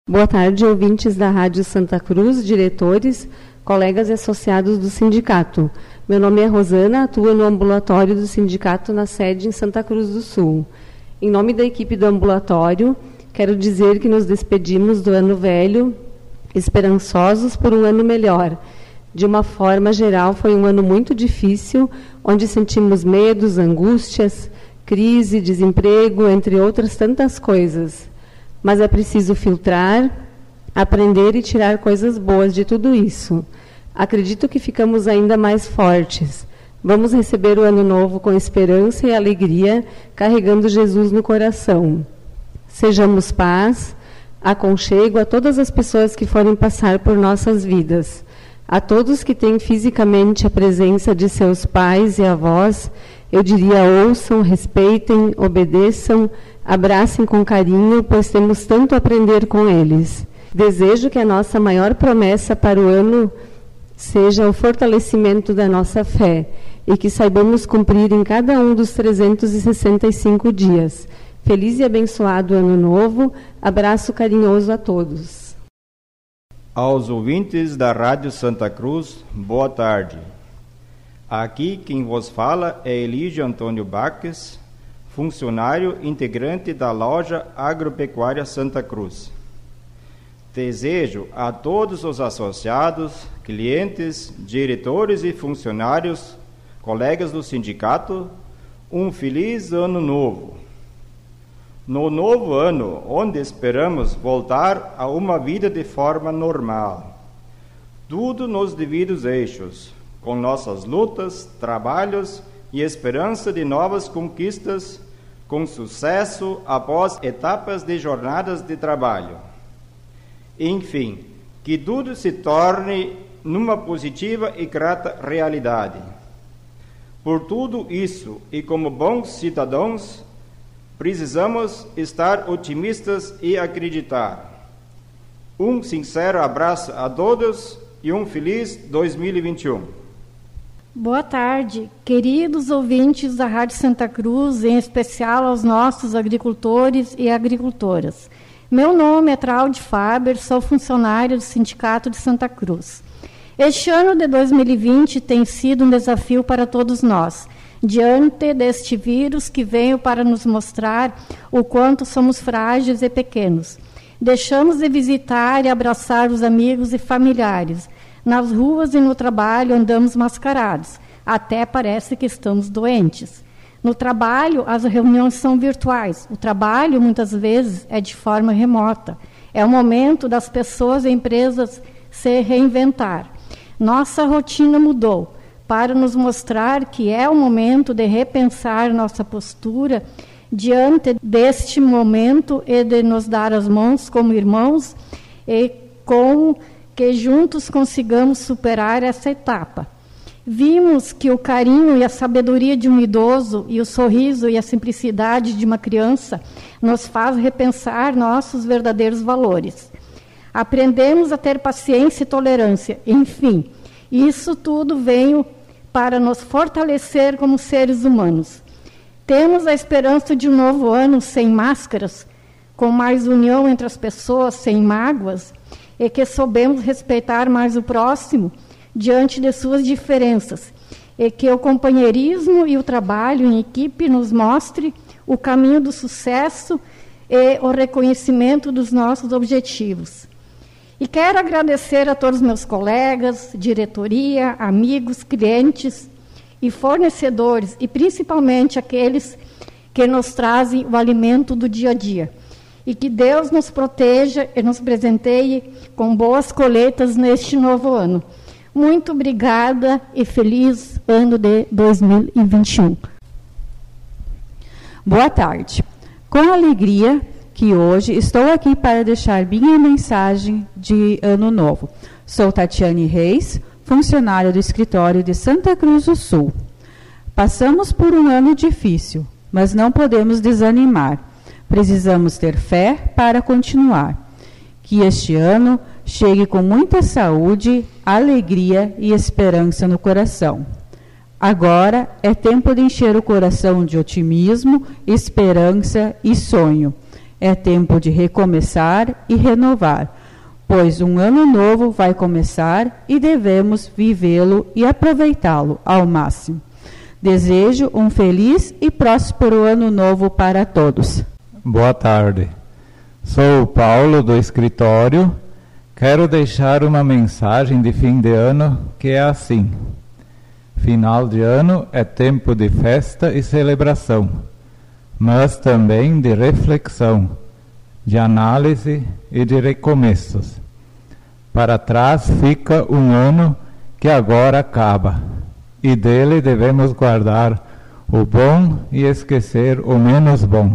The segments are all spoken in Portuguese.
Boa tarde, ouvintes da Rádio Santa Cruz, diretores, colegas e associados do sindicato. Meu nome é Rosana, atuo no ambulatório do sindicato na sede em Santa Cruz do Sul. Em nome da equipe do ambulatório, quero dizer que nos despedimos do ano velho, esperançosos por um ano melhor. De uma forma geral, foi um ano muito difícil, onde sentimos medos, angústias, crise, desemprego, entre outras tantas coisas. Mas é preciso filtrar, aprender e tirar coisas boas de tudo isso. Acredito que ficamos ainda mais fortes. Vamos receber o ano novo com esperança e alegria, carregando Jesus no coração. Sejamos paz, aconchego a todas as pessoas que forem passar por nossas vidas. A todos que têm fisicamente a presença de seus pais e avós, eu diria: ouçam, respeitem, obedeçam, abracem com carinho, pois temos tanto a aprender com eles. Desejo que a nossa maior promessa para o ano seja o fortalecimento da nossa fé e que saibamos cumprir em cada um dos 365 dias. Feliz e abençoado Ano Novo. Abraço carinhoso a todos. Aos ouvintes da Rádio Santa Cruz, boa tarde. Aqui quem vos fala é Elígio Antônio Baques, funcionário integrante da loja agropecuária Santa Cruz. Desejo a todos os associados, clientes, diretores e funcionários, colegas do sindicato, um feliz ano novo. No novo ano, onde esperamos voltar a uma vida de forma normal, tudo nos devidos eixos, com nossas lutas, trabalhos e esperança de novas conquistas, com sucesso após etapas de jornadas de trabalho. Enfim, que tudo se torne numa positiva e grata realidade. Por tudo isso, e como bons cidadãos, precisamos estar otimistas e acreditar. Um sincero abraço a todos e um feliz 2021. Boa tarde, queridos ouvintes da Rádio Santa Cruz, em especial aos nossos agricultores e agricultoras. Meu nome é Traude Faber, sou funcionária do Sindicato de Santa Cruz. Este ano de 2020 tem sido um desafio para todos nós, diante deste vírus que veio para nos mostrar o quanto somos frágeis e pequenos. Deixamos de visitar e abraçar os amigos e familiares. Nas ruas e no trabalho andamos mascarados, até parece que estamos doentes. No trabalho, as reuniões são virtuais. O trabalho, muitas vezes, é de forma remota. É o momento das pessoas e empresas se reinventar. Nossa rotina mudou para nos mostrar que é o momento de repensar nossa postura diante deste momento e de nos dar as mãos como irmãos e com que juntos consigamos superar essa etapa. Vimos que o carinho e a sabedoria de um idoso e o sorriso e a simplicidade de uma criança nos faz repensar nossos verdadeiros valores. Aprendemos a ter paciência e tolerância. Enfim, isso tudo veio para nos fortalecer como seres humanos. Temos a esperança de um novo ano sem máscaras, com mais união entre as pessoas, sem mágoas, e que soubemos respeitar mais o próximo diante de suas diferenças, e que o companheirismo e o trabalho em equipe nos mostre o caminho do sucesso e o reconhecimento dos nossos objetivos. E quero agradecer a todos meus colegas, diretoria, amigos, clientes e fornecedores, e principalmente aqueles que nos trazem o alimento do dia a dia. E que Deus nos proteja e nos presenteie com boas colheitas neste novo ano. Muito obrigada e feliz ano de 2021. Boa tarde. Com alegria que hoje estou aqui para deixar minha mensagem de Ano Novo. Sou Tatiane Reis, funcionária do escritório de Santa Cruz do Sul. Passamos por um ano difícil, mas não podemos desanimar. Precisamos ter fé para continuar. Que este ano chegue com muita saúde, alegria e esperança no coração. Agora é tempo de encher o coração de otimismo, esperança e sonho. É tempo de recomeçar e renovar, pois um ano novo vai começar e devemos vivê-lo e aproveitá-lo ao máximo. Desejo um feliz e próspero ano novo para todos. Boa tarde. Sou o Paulo do escritório. Quero deixar uma mensagem de fim de ano que é assim: final de ano é tempo de festa e celebração, mas também de reflexão, de análise e de recomeços. Para trás fica um ano que agora acaba, e dele devemos guardar o bom e esquecer o menos bom.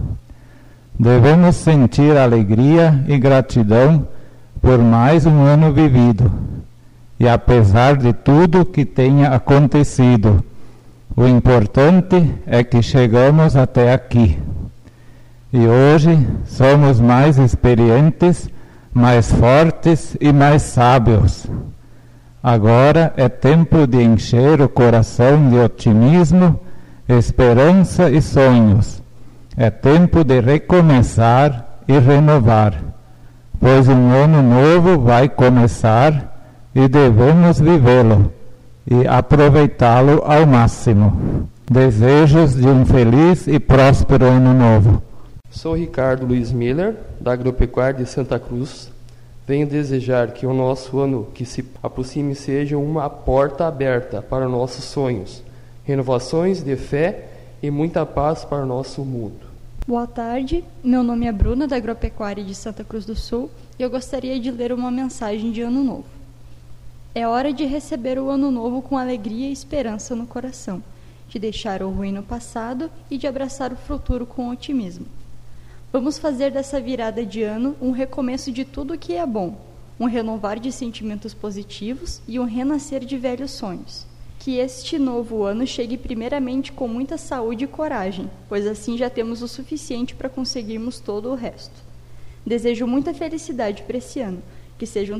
Devemos sentir alegria e gratidão por mais um ano vivido, e apesar de tudo que tenha acontecido, o importante é que chegamos até aqui. E hoje somos mais experientes, mais fortes e mais sábios. Agora é tempo de encher o coração de otimismo, esperança e sonhos. É tempo de recomeçar e renovar, pois um ano novo vai começar e devemos vivê-lo e aproveitá-lo ao máximo. Desejos de um feliz e próspero ano novo. Sou Ricardo Luiz Miller, da Agropecuária de Santa Cruz. Venho desejar que o nosso ano que se aproxime seja uma porta aberta para nossos sonhos, renovações de fé e muita paz para o nosso mundo. Boa tarde, meu nome é Bruna, da Agropecuária de Santa Cruz do Sul, e eu gostaria de ler uma mensagem de Ano Novo. É hora de receber o Ano Novo com alegria e esperança no coração, de deixar o ruim no passado e de abraçar o futuro com otimismo. Vamos fazer dessa virada de ano um recomeço de tudo o que é bom, um renovar de sentimentos positivos e um renascer de velhos sonhos. Que este novo ano chegue primeiramente com muita saúde e coragem, pois assim já temos o suficiente para conseguirmos todo o resto. Desejo muita felicidade para esse ano, que sejam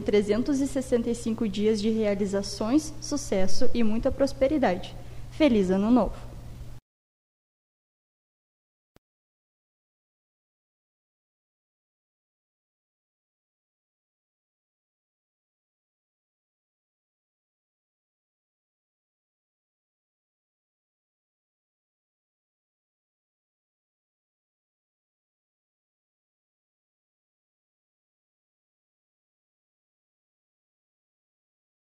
365 dias de realizações, sucesso e muita prosperidade. Feliz Ano Novo!